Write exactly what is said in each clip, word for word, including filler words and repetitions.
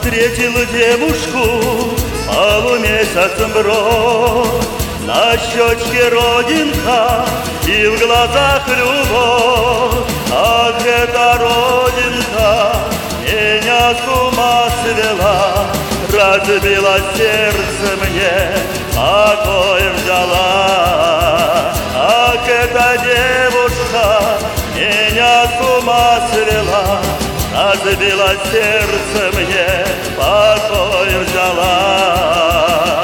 Встретил девушку полумесяцем брод, на щечке родинка и в глазах любовь. Ах, эта родинка меня с ума свела, разбила сердце мне, покой взяла. Ах, эта девушка меня с ума свела, разбила сердце мне, покой взяла.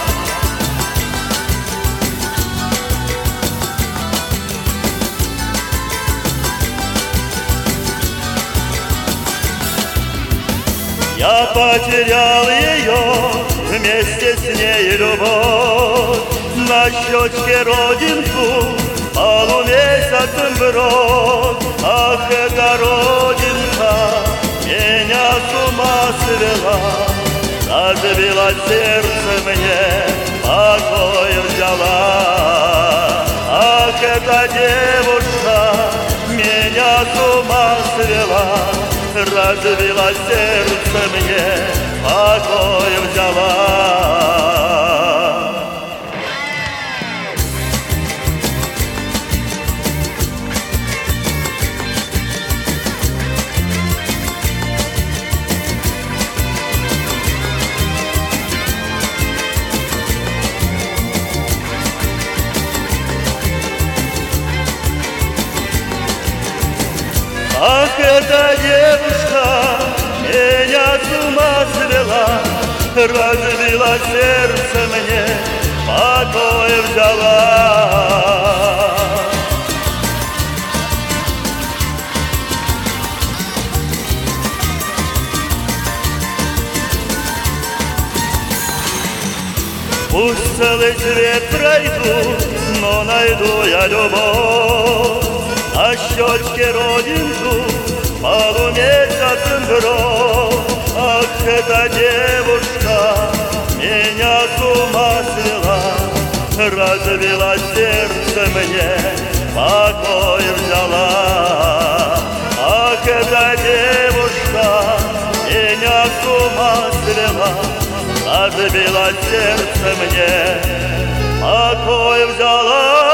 Я потерял ее, вместе с ней любовь, на щечке родинку, полумесяцем брод. Ах, эта родинка меня с ума свела, разбила сердце мне, покой взяла. Ах, эта девушка меня с ума свела, разбила сердце мне, покой взяла. Ах, эта девушка меня с ума свела, разбила сердце мне, покой взяла. Пусть целый свет пройду, но найду я любовь, на щечке родинку, полумесяцем брод. Ах, эта девушка меня с ума свела, разбила сердце мне, покой взяла. Ах, эта девушка меня с ума свела, разбила сердце мне, покой взяла.